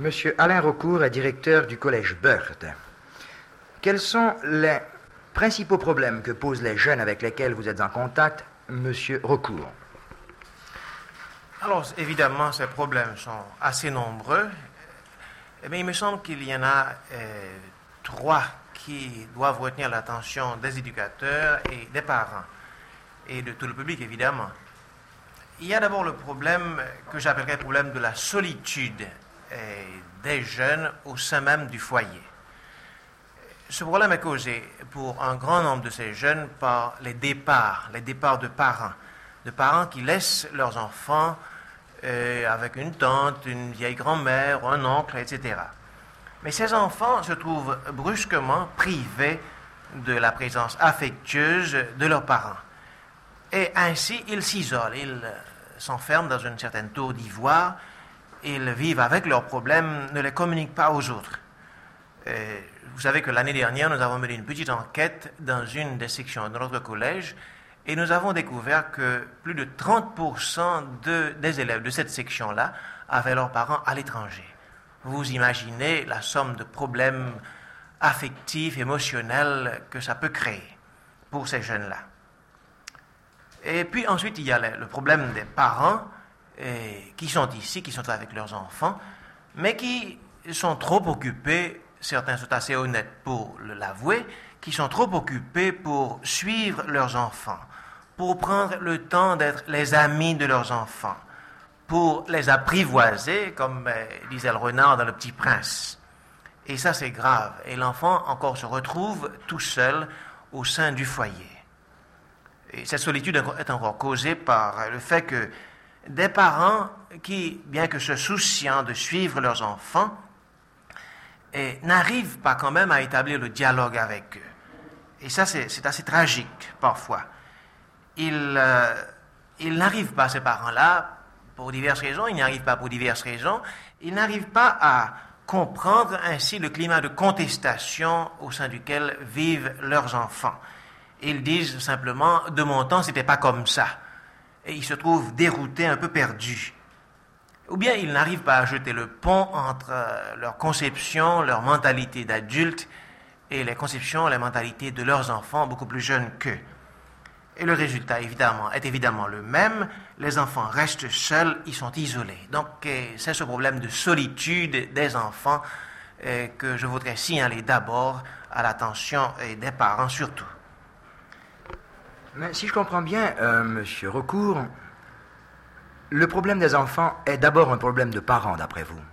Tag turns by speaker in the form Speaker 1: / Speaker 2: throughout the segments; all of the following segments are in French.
Speaker 1: Monsieur Alain Recourt est directeur du collège Bird. Quels sont les principaux problèmes que posent les jeunes avec lesquels vous êtes en contact, Monsieur Recourt?
Speaker 2: Alors, évidemment, ces problèmes sont assez nombreux, mais il me semble qu'il y en a trois qui doivent retenir l'attention des éducateurs et des parents, et de tout le public, évidemment. Il y a d'abord le problème que j'appellerais le problème de la solitude des jeunes au sein même du foyer. Ce problème est causé pour un grand nombre de ces jeunes par les départs de parents qui laissent leurs enfants avec une tante, une vieille grand-mère, un oncle, etc. Mais ces enfants se trouvent brusquement privés de la présence affectueuse de leurs parents. Et ainsi, ils s'isolent, ils s'enferment dans une certaine tour d'ivoire, ils vivent avec leurs problèmes, ne les communiquent pas aux autres. Vous savez que l'année dernière, nous avons mené une petite enquête dans une des sections de notre collège et nous avons découvert que plus de 30% des élèves de cette section-là avaient leurs parents à l'étranger. Vous imaginez la somme de problèmes affectifs, émotionnels que ça peut créer pour ces jeunes-là. Et puis ensuite, il y a le problème des parents qui sont ici, qui sont avec leurs enfants, mais qui sont trop occupés, certains sont assez honnêtes pour l'avouer, qui sont trop occupés pour suivre leurs enfants, pour prendre le temps d'être les amis de leurs enfants, pour les apprivoiser, comme disait le renard dans Le Petit Prince. Et ça, c'est grave. Et l'enfant encore se retrouve tout seul au sein du foyer. Et cette solitude est encore causée par le fait que des parents qui, bien que se souciant de suivre leurs enfants, n'arrivent pas quand même à établir le dialogue avec eux. Et ça, c'est assez tragique parfois. Ils n'arrivent pas, ces parents-là, pour diverses raisons, ils n'arrivent pas à comprendre ainsi le climat de contestation au sein duquel vivent leurs enfants. Ils disent simplement, de mon temps, c'était pas comme ça. Et ils se trouvent déroutés, un peu perdus. Ou bien ils n'arrivent pas à jeter le pont entre leur conception, leur mentalité d'adulte et les conceptions, les mentalités de leurs enfants beaucoup plus jeunes qu'eux. Et le résultat, est évidemment le même. Les enfants restent seuls, ils sont isolés. Donc, c'est ce problème de solitude des enfants que je voudrais signaler d'abord à l'attention des parents surtout.
Speaker 1: Mais si je comprends bien, Monsieur Recourt, le problème des enfants est d'abord un problème de parents, d'après vous.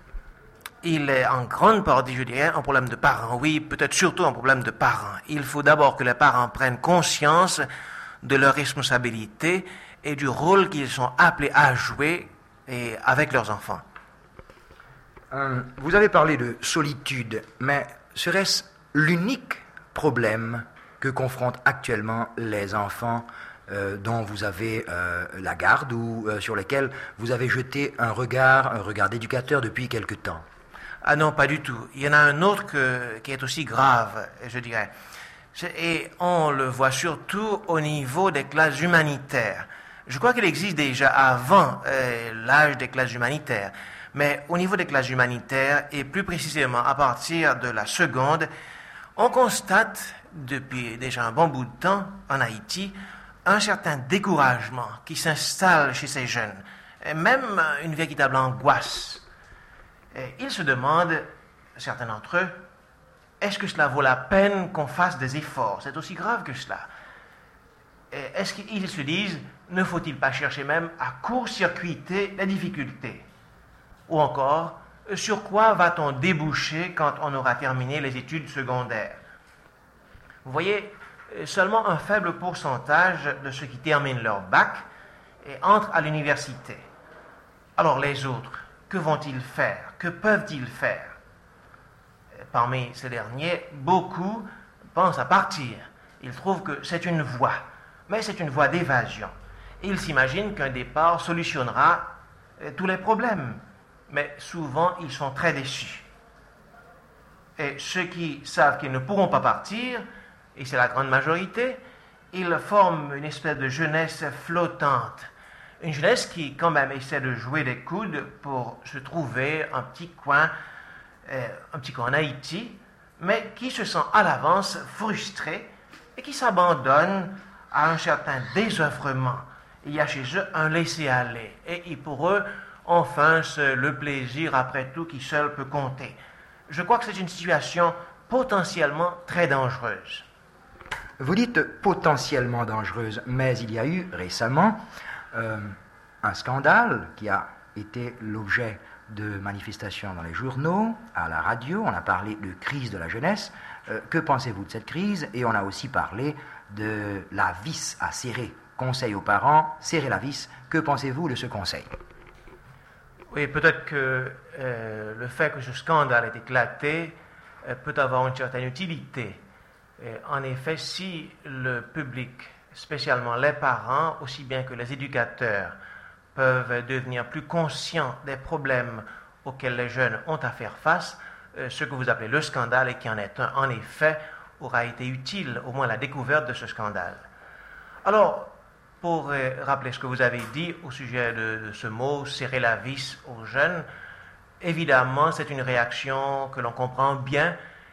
Speaker 2: Il est en grande partie, je dirais, un problème de parents. Oui, peut-être surtout un problème de parents. Il faut d'abord que les parents prennent conscience de leurs responsabilités et du rôle qu'ils sont appelés à jouer avec leurs enfants.
Speaker 1: Vous avez parlé de solitude, mais serait-ce l'unique problème que confrontent actuellement les enfants dont vous avez la garde ou sur lesquels vous avez jeté un regard d'éducateur depuis quelque temps?
Speaker 2: Ah non, pas du tout. Il y en a un autre qui est aussi grave, je dirais. Et on le voit surtout au niveau des classes humanitaires. Je crois qu'il existe déjà avant l'âge des classes humanitaires. Mais au niveau des classes humanitaires, et plus précisément à partir de la seconde, on constate depuis déjà un bon bout de temps en Haïti un certain découragement qui s'installe chez ces jeunes, et même une véritable angoisse. Et ils se demandent, certains d'entre eux, est-ce que cela vaut la peine qu'on fasse des efforts? C'est aussi grave que cela. Et est-ce qu'ils se disent, ne faut-il pas chercher même à court-circuiter les difficultés? Ou encore, sur quoi va-t-on déboucher quand on aura terminé les études secondaires? Vous voyez, seulement un faible pourcentage de ceux qui terminent leur bac entrent à l'université. Alors les autres, que vont-ils faire? Que peuvent-ils faire? Parmi ces derniers, beaucoup pensent à partir. Ils trouvent que c'est une voie, mais c'est une voie d'évasion. Ils s'imaginent qu'un départ solutionnera tous les problèmes, mais souvent ils sont très déçus. Et ceux qui savent qu'ils ne pourront pas partir, et c'est la grande majorité, ils forment une espèce de jeunesse flottante, Une jeunesse qui quand même essaie de jouer des coudes pour se trouver un petit coin en Haïti, mais qui se sent à l'avance frustré et qui s'abandonne à un certain désœuvrement. Il y a chez eux un laisser-aller. Et pour eux, enfin, c'est le plaisir, après tout, qui seul peut compter. Je crois que c'est une situation potentiellement très dangereuse.
Speaker 1: Vous dites potentiellement dangereuse, mais il y a eu récemment un scandale qui a été l'objet de manifestations dans les journaux, à la radio. On a parlé de crise de la jeunesse. Que pensez-vous de cette crise? Et on a aussi parlé de la vis à serrer. Conseil aux parents, serrer la vis. Que pensez-vous de ce conseil?
Speaker 2: Oui, peut-être que le fait que ce scandale ait éclaté peut avoir une certaine utilité. En effet, si le public, spécialement les parents, aussi bien que les éducateurs, peuvent devenir plus conscients des problèmes auxquels les jeunes ont à faire face, ce que vous appelez le scandale, et qui en est un, en effet, aura été utile, au moins la découverte de ce scandale. Alors, pour rappeler ce que vous avez dit au sujet de ce mot, serrer la vis aux jeunes, évidemment, c'est une réaction que l'on comprend bien.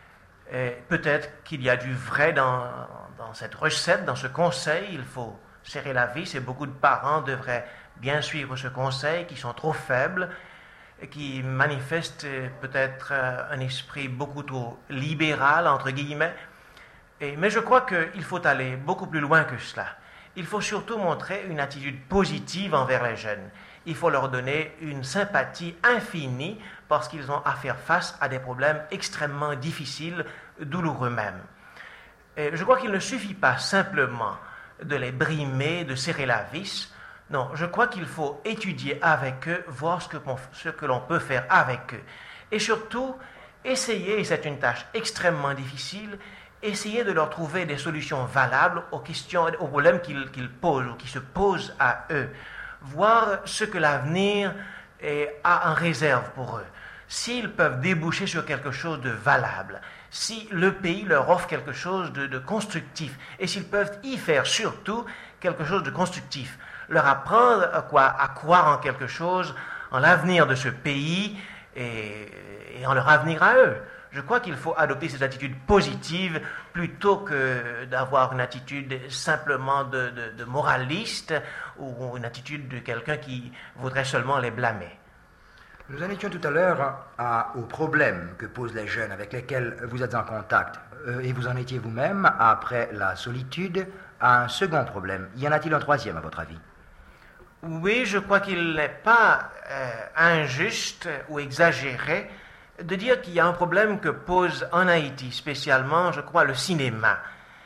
Speaker 2: Peut-être qu'il y a du vrai dans cette recette, dans ce conseil. Il faut serrer la vis et beaucoup de parents devraient bien suivre ce conseil, qui sont trop faibles, et qui manifestent peut-être un esprit beaucoup trop libéral, entre guillemets. Mais je crois qu'il faut aller beaucoup plus loin que cela. Il faut surtout montrer une attitude positive envers les jeunes. Il faut leur donner une sympathie infinie parce qu'ils ont à faire face à des problèmes extrêmement difficiles, douloureux même. Et je crois qu'il ne suffit pas simplement de les brimer, de serrer la vis. Non, je crois qu'il faut étudier avec eux, voir ce que l'on peut faire avec eux. Et surtout, essayer, et c'est une tâche extrêmement difficile, essayer de leur trouver des solutions valables aux problèmes qu'ils posent ou qui se posent à eux. Voir ce que l'avenir a en réserve pour eux. S'ils peuvent déboucher sur quelque chose de valable, si le pays leur offre quelque chose de constructif, et s'ils peuvent y faire surtout quelque chose de constructif. Leur apprendre à croire en quelque chose, en l'avenir de ce pays et en leur avenir à eux. Je crois qu'il faut adopter cette attitude positive plutôt que d'avoir une attitude simplement de moraliste ou une attitude de quelqu'un qui voudrait seulement les blâmer.
Speaker 1: Nous en étions tout à l'heure aux problèmes que posent les jeunes avec lesquels vous êtes en contact. Et vous en étiez vous-même, après la solitude, à un second problème. Y en a-t-il un troisième, à votre avis?
Speaker 2: Oui, je crois qu'il n'est pas injuste ou exagéré de dire qu'il y a un problème que pose en Haïti, spécialement, je crois, le cinéma.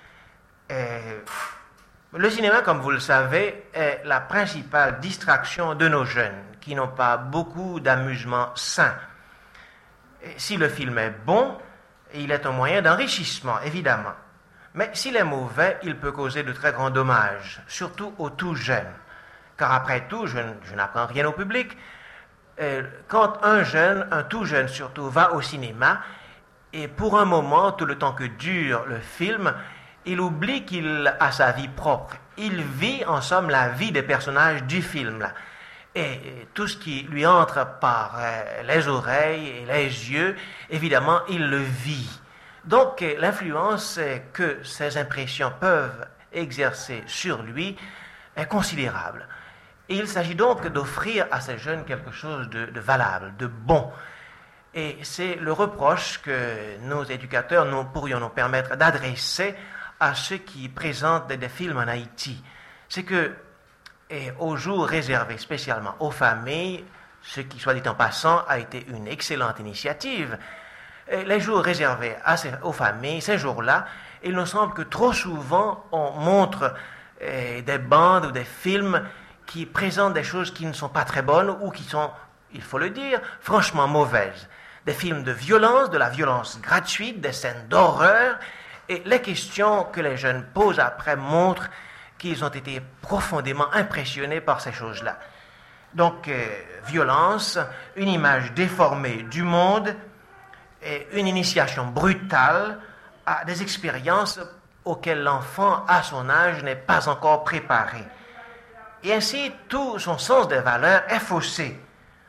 Speaker 2: Le cinéma, comme vous le savez, est la principale distraction de nos jeunes, qui n'ont pas beaucoup d'amusement sain. Si le film est bon, il est un moyen d'enrichissement, évidemment. Mais s'il est mauvais, il peut causer de très grands dommages, surtout aux tout jeunes. Car après tout, je n'apprends rien au public. Quand un tout jeune surtout, va au cinéma, et pour un moment, tout le temps que dure le film, il oublie qu'il a sa vie propre. Il vit, en somme, la vie des personnages du film. Là. Et tout ce qui lui entre par les oreilles et les yeux, évidemment, il le vit. Donc, l'influence que ces impressions peuvent exercer sur lui est considérable. Et il s'agit donc d'offrir à ces jeunes quelque chose de valable, de bon. Et c'est le reproche que nos éducateurs pourrions nous permettre d'adresser à ceux qui présentent des films en Haïti. C'est que, aux jours réservés spécialement aux familles, ce qui, soit dit en passant, a été une excellente initiative, les jours réservés aux familles, ces jours-là, il nous semble que trop souvent on montre des bandes ou des films qui présentent des choses qui ne sont pas très bonnes ou qui sont, il faut le dire, franchement mauvaises. Des films de violence, de la violence gratuite, des scènes d'horreur, et les questions que les jeunes posent après montrent qu'ils ont été profondément impressionnés par ces choses-là. Donc, violence, une image déformée du monde, et une initiation brutale à des expériences auxquelles l'enfant, à son âge, n'est pas encore préparé. Et ainsi, tout son sens des valeurs est faussé.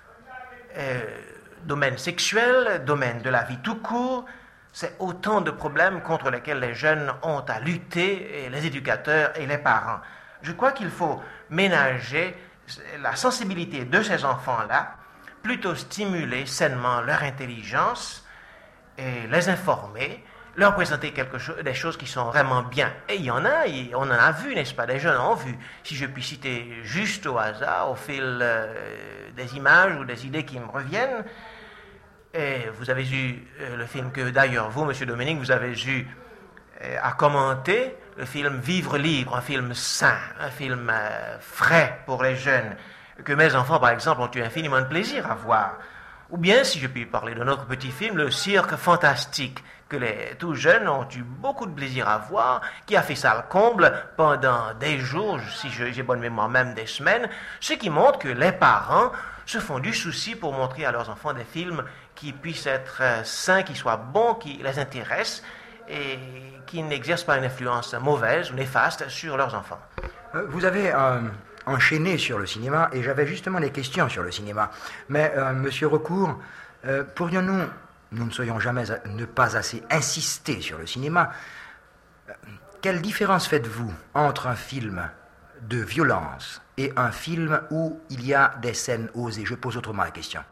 Speaker 2: Domaine sexuel, domaine de la vie tout court, c'est autant de problèmes contre lesquels les jeunes ont à lutter, et les éducateurs et les parents. Je crois qu'il faut ménager la sensibilité de ces enfants-là, plutôt stimuler sainement leur intelligence et les informer, leur présenter des choses qui sont vraiment bien. Et il y en a, on en a vu, n'est-ce pas? Des jeunes ont vu. Si je puis citer juste au hasard, au fil des images ou des idées qui me reviennent, et vous avez eu le film que d'ailleurs vous, M. Dominique, vous avez eu à commenter, le film Vivre libre, un film sain, un film frais pour les jeunes, que mes enfants, par exemple, ont eu infiniment de plaisir à voir. Ou bien, si je puis parler de notre petit film, Le Cirque Fantastique, que les tout jeunes ont eu beaucoup de plaisir à voir, qui a fait ça le comble pendant des jours, si j'ai bonne mémoire, même des semaines, ce qui montre que les parents se font du souci pour montrer à leurs enfants des films qui puissent être sains, qui soient bons, qui les intéressent et qui n'exercent pas une influence mauvaise ou néfaste sur leurs enfants.
Speaker 1: Vous avez enchaîné sur le cinéma et j'avais justement des questions sur le cinéma. Mais, Monsieur Recourt, pourrions-nous, nous ne soyons jamais ne pas assez insister sur le cinéma, quelle différence faites-vous entre un film de violence et un film où il y a des scènes osées? Je pose autrement la question.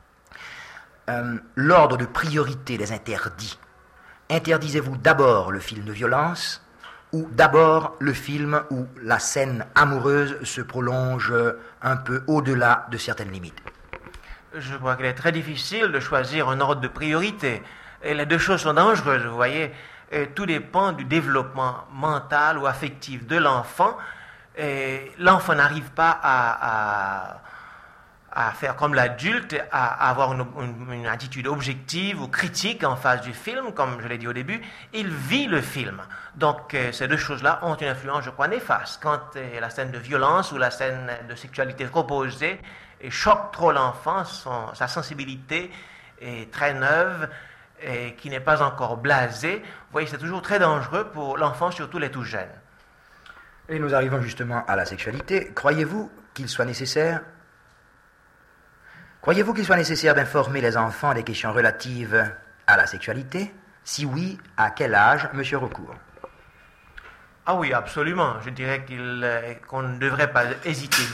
Speaker 1: L'ordre de priorité des interdits. Interdisez-vous d'abord le film de violence ou d'abord le film où la scène amoureuse se prolonge un peu au-delà de certaines limites?
Speaker 2: Je crois qu'il est très difficile de choisir un ordre de priorité. Et les deux choses sont dangereuses, vous voyez. Et tout dépend du développement mental ou affectif de l'enfant. Et l'enfant n'arrive pas à faire comme l'adulte, à avoir une attitude objective ou critique en face du film, comme je l'ai dit au début. Il vit le film. Donc, ces deux choses-là ont une influence, je crois, néfaste. Quand la scène de violence ou la scène de sexualité proposée choque trop l'enfant, sa sensibilité est très neuve et qui n'est pas encore blasée. Vous voyez, c'est toujours très dangereux pour l'enfant, surtout les tout jeunes.
Speaker 1: Et nous arrivons justement à la sexualité. Croyez-vous qu'il soit nécessaire d'informer les enfants des questions relatives à la sexualité? Si oui, à quel âge, Monsieur Recourt?
Speaker 2: Ah oui, absolument. Je dirais qu'on ne devrait pas hésiter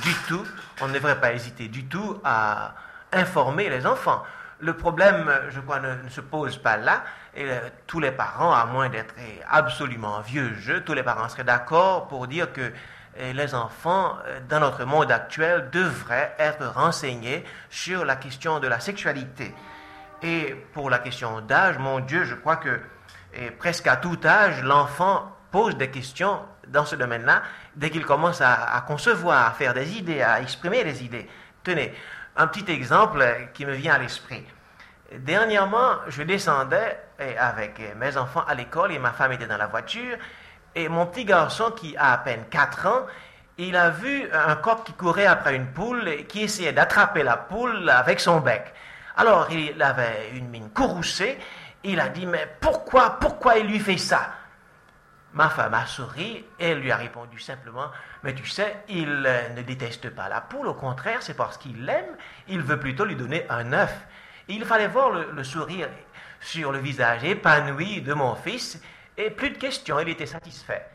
Speaker 2: du tout à informer les enfants. Le problème, je crois, ne se pose pas là. Et tous les parents, à moins d'être absolument vieux jeu, tous les parents seraient d'accord pour dire que les enfants, dans notre monde actuel, devraient être renseignés sur la question de la sexualité. Et pour la question d'âge, mon Dieu, je crois que presque à tout âge, l'enfant pose des questions dans ce domaine-là, dès qu'il commence à concevoir, à faire des idées, à exprimer des idées. Tenez, un petit exemple qui me vient à l'esprit. Dernièrement, je descendais avec mes enfants à l'école et ma femme était dans la voiture. Et mon petit garçon, qui a à peine 4 ans, il a vu un coq qui courait après une poule et qui essayait d'attraper la poule avec son bec. Alors, il avait une mine courroucée. Il a dit, mais pourquoi il lui fait ça? Ma femme a souri et elle lui a répondu simplement, mais tu sais, il ne déteste pas la poule, au contraire, c'est parce qu'il l'aime, il veut plutôt lui donner un œuf. Et il fallait voir le sourire sur le visage épanoui de mon fils, et plus de questions, il était satisfait.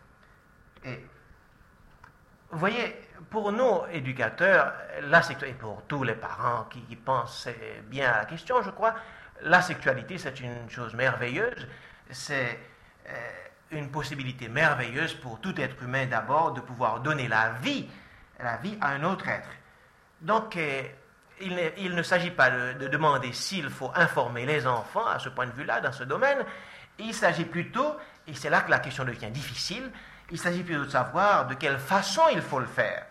Speaker 2: Et vous voyez, pour nous, éducateurs, et pour tous les parents qui pensent bien à la question, je crois, la sexualité, c'est une chose merveilleuse, c'est une possibilité merveilleuse pour tout être humain d'abord de pouvoir donner la vie à un autre être. Donc, il ne s'agit pas de demander s'il faut informer les enfants à ce point de vue-là, dans ce domaine. Il s'agit plutôt, et c'est là que la question devient difficile, il s'agit plutôt de savoir de quelle façon il faut le faire.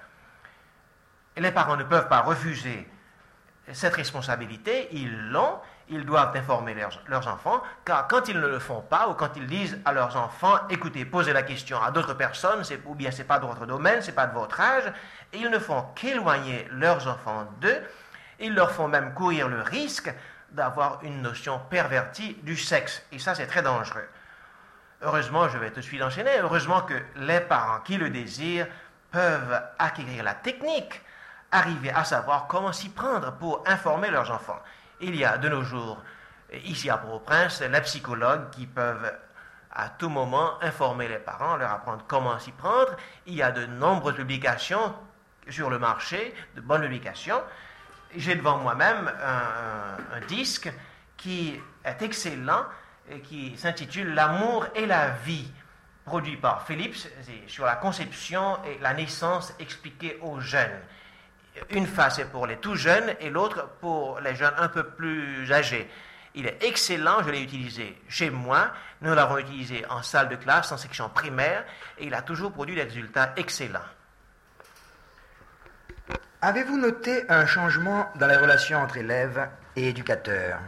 Speaker 2: Et les parents ne peuvent pas refuser cette responsabilité, ils doivent informer leurs enfants, car quand ils ne le font pas, ou quand ils disent à leurs enfants, écoutez, posez la question à d'autres personnes, ou bien c'est pas de votre domaine, c'est pas de votre âge, ils ne font qu'éloigner leurs enfants d'eux, ils leur font même courir le risque d'avoir une notion pervertie du sexe, et ça c'est très dangereux. Heureusement, je vais tout de suite enchaîner, heureusement que les parents qui le désirent peuvent acquérir la technique, arriver à savoir comment s'y prendre pour informer leurs enfants. Il y a de nos jours, ici à Port-au-Prince, les psychologues qui peuvent à tout moment informer les parents, leur apprendre comment s'y prendre. Il y a de nombreuses publications sur le marché, de bonnes publications. J'ai devant moi-même un disque qui est excellent et qui s'intitule « L'amour et la vie », produit par Philips, sur la conception et la naissance expliquée aux jeunes. Une face est pour les tout jeunes et l'autre pour les jeunes un peu plus âgés. Il est excellent, je l'ai utilisé chez moi, nous l'avons utilisé en salle de classe, en section primaire, et il a toujours produit des résultats excellents.
Speaker 1: Avez-vous noté un changement dans les relations entre élèves et éducateurs?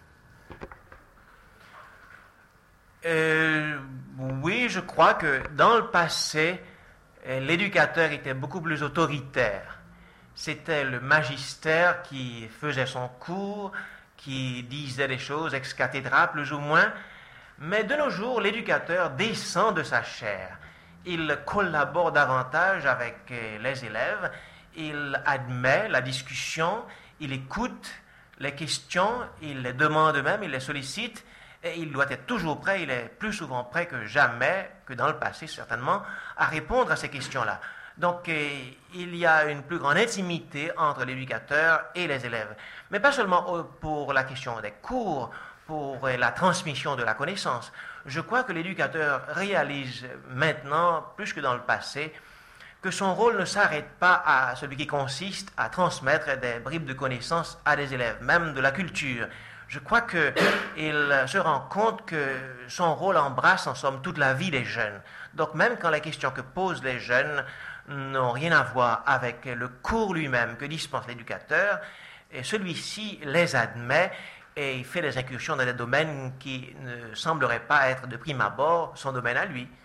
Speaker 2: Oui, je crois que dans le passé, l'éducateur était beaucoup plus autoritaire. C'était le magistère qui faisait son cours, qui disait des choses ex cathedra, plus ou moins. Mais de nos jours, l'éducateur descend de sa chair. Il collabore davantage avec les élèves, il admet la discussion, il écoute les questions, il les demande même, il les sollicite, et il doit être toujours prêt, il est plus souvent prêt que jamais, que dans le passé certainement, à répondre à ces questions-là. Donc, il y a une plus grande intimité entre l'éducateur et les élèves. Mais pas seulement pour la question des cours, pour la transmission de la connaissance. Je crois que l'éducateur réalise maintenant, plus que dans le passé, que son rôle ne s'arrête pas à celui qui consiste à transmettre des bribes de connaissances à des élèves, même de la culture. Je crois qu'il se rend compte que son rôle embrasse en somme toute la vie des jeunes. Donc même quand les questions que posent les jeunes n'ont rien à voir avec le cours lui-même que dispense l'éducateur, et celui-ci les admet et il fait des incursions dans des domaines qui ne sembleraient pas être de prime abord son domaine à lui.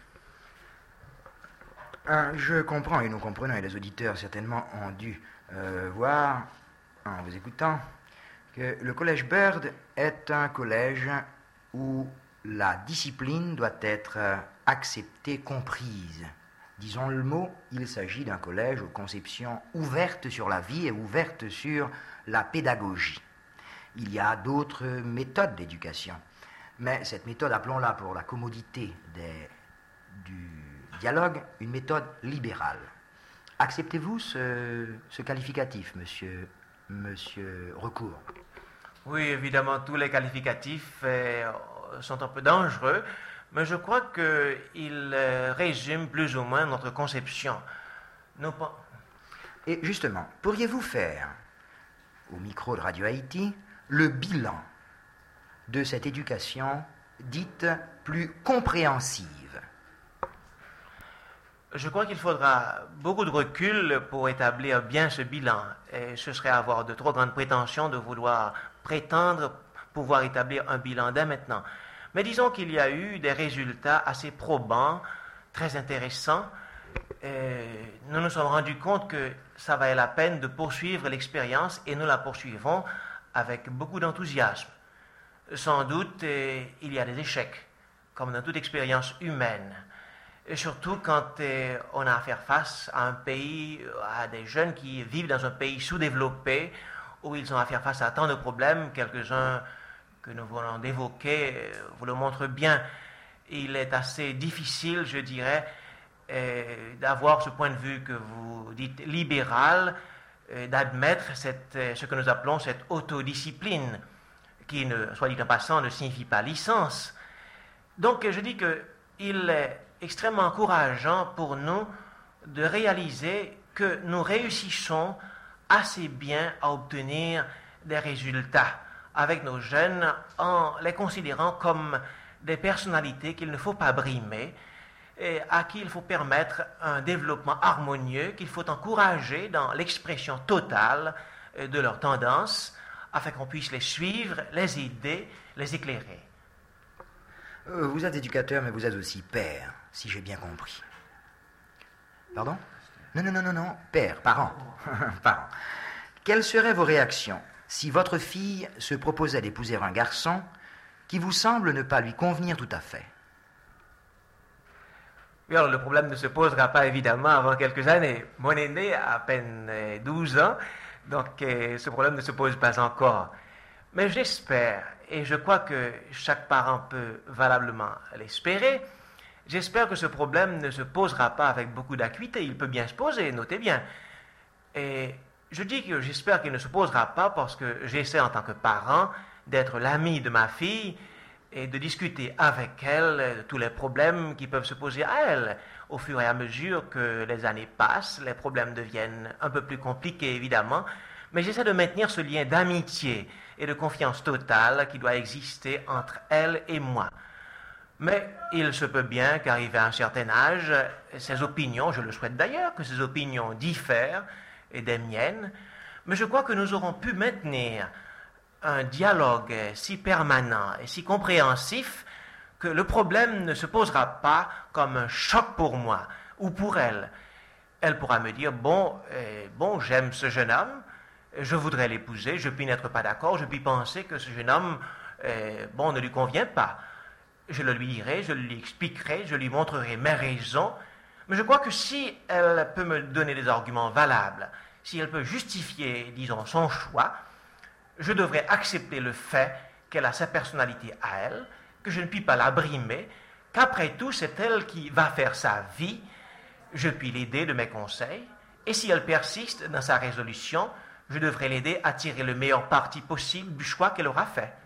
Speaker 1: Je comprends et nous comprenons, et les auditeurs certainement ont dû voir, en vous écoutant, que le collège Bird est un collège où la discipline doit être acceptée, comprise. Disons le mot, il s'agit d'un collège aux conceptions ouvertes sur la vie et ouvertes sur la pédagogie. Il y a d'autres méthodes d'éducation, mais cette méthode, appelons-la pour la commodité du dialogue, une méthode libérale. Acceptez-vous ce qualificatif, monsieur Recourt?
Speaker 2: Oui, évidemment, tous les qualificatifs sont un peu dangereux, mais je crois qu'ils résument plus ou moins notre conception.
Speaker 1: Et justement, pourriez-vous faire, au micro de Radio Haïti, le bilan de cette éducation dite plus compréhensive?
Speaker 2: Je crois qu'il faudra beaucoup de recul pour établir bien ce bilan. Et ce serait avoir de trop grandes prétentions de vouloir prétendre pouvoir établir un bilan dès maintenant. Mais disons qu'il y a eu des résultats assez probants, très intéressants. Nous nous sommes rendus compte que ça valait la peine de poursuivre l'expérience et nous la poursuivons avec beaucoup d'enthousiasme. Sans doute, il y a des échecs, comme dans toute expérience humaine. Et surtout quand on a à faire face à un pays, à des jeunes qui vivent dans un pays sous-développé, où ils ont à faire face à tant de problèmes, quelques-uns que nous venons d'évoquer vous le montrent bien. Il est assez difficile, je dirais, d'avoir ce point de vue que vous dites libéral, d'admettre ce que nous appelons cette autodiscipline, qui, soit dit en passant, ne signifie pas licence. Donc je dis qu'il est extrêmement encourageant pour nous de réaliser que nous réussissons assez bien à obtenir des résultats avec nos jeunes en les considérant comme des personnalités qu'il ne faut pas brimer et à qui il faut permettre un développement harmonieux, qu'il faut encourager dans l'expression totale de leurs tendances afin qu'on puisse les suivre, les aider, les éclairer.
Speaker 1: Vous êtes éducateur, mais vous êtes aussi père, si j'ai bien compris. Pardon? Non, père, parent. Parent. Quelles seraient vos réactions si votre fille se proposait d'épouser un garçon qui vous semble ne pas lui convenir tout à fait?
Speaker 2: Oui, alors le problème ne se posera pas évidemment avant quelques années. Mon aîné a à peine 12 ans, donc ce problème ne se pose pas encore. Mais j'espère, et je crois que chaque parent peut valablement l'espérer, j'espère que ce problème ne se posera pas avec beaucoup d'acuité. Il peut bien se poser, notez bien. Et je dis que j'espère qu'il ne se posera pas parce que j'essaie en tant que parent d'être l'ami de ma fille et de discuter avec elle de tous les problèmes qui peuvent se poser à elle. Au fur et à mesure que les années passent, les problèmes deviennent un peu plus compliqués, évidemment, mais j'essaie de maintenir ce lien d'amitié et de confiance totale qui doit exister entre elle et moi. Mais il se peut bien qu'arrivé à un certain âge, ses opinions, je le souhaite d'ailleurs, que ses opinions diffèrent et des miennes, mais je crois que nous aurons pu maintenir un dialogue si permanent et si compréhensif que le problème ne se posera pas comme un choc pour moi ou pour elle. Elle pourra me dire, bon, j'aime ce jeune homme, je voudrais l'épouser, je puis n'être pas d'accord, je puis penser que ce jeune homme, ne lui convient pas. Je le lui dirai, je lui expliquerai, je lui montrerai mes raisons, mais je crois que si elle peut me donner des arguments valables, si elle peut justifier, disons, son choix, je devrais accepter le fait qu'elle a sa personnalité à elle, que je ne puis pas la brimer, qu'après tout, c'est elle qui va faire sa vie, je puis l'aider de mes conseils, et si elle persiste dans sa résolution, je devrais l'aider à tirer le meilleur parti possible du choix qu'elle aura fait.